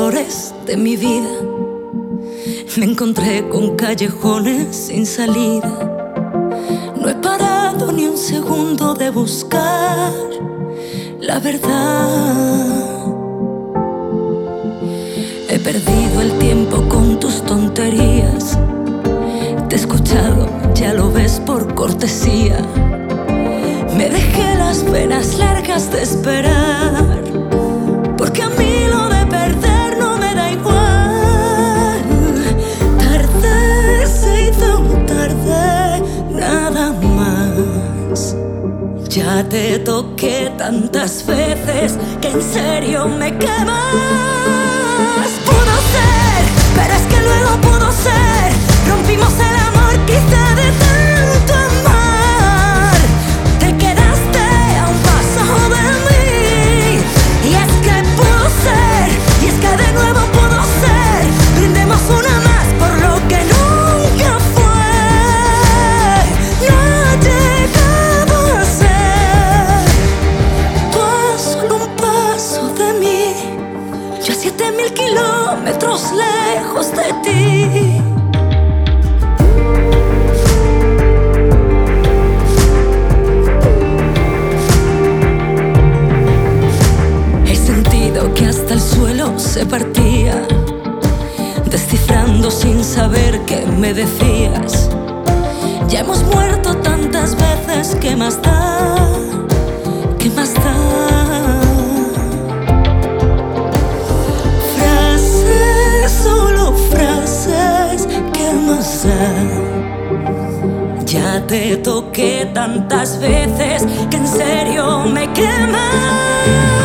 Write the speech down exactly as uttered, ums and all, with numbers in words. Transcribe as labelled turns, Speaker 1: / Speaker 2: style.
Speaker 1: errores de mi vida. Me encontré con callejones sin salida. No he parado ni un segundo de buscar la verdad. He perdido el tiempo con tus tonterías. Te he escuchado, ya lo ves, por cortesía. Me dejé las venas largas de esperar, porque a mí lo de perder no me da igual. Tarde, se hizo tarde, nada más. Ya te toqué tantas veces que en serio me quemas. Pudo ser, pero es que luego pudo ser. Rompimos el amor quizá de tanto amar. Te quedaste a un paso de mí. Y es que pudo ser, y es que de nuevo pudo ser. Brindemos una más por lo que nunca fue. No ha llegado a ser. Tú a solo un paso de mí, yo a siete mil kilómetros lejos de ti. Que hasta el suelo se partía, descifrando sin saber qué me decías. Ya hemos muerto tantas veces, ¿qué más da? ¿Qué más da? Frases, solo frases, ¿qué más da? Ya te toqué tantas veces que en serio me quemas.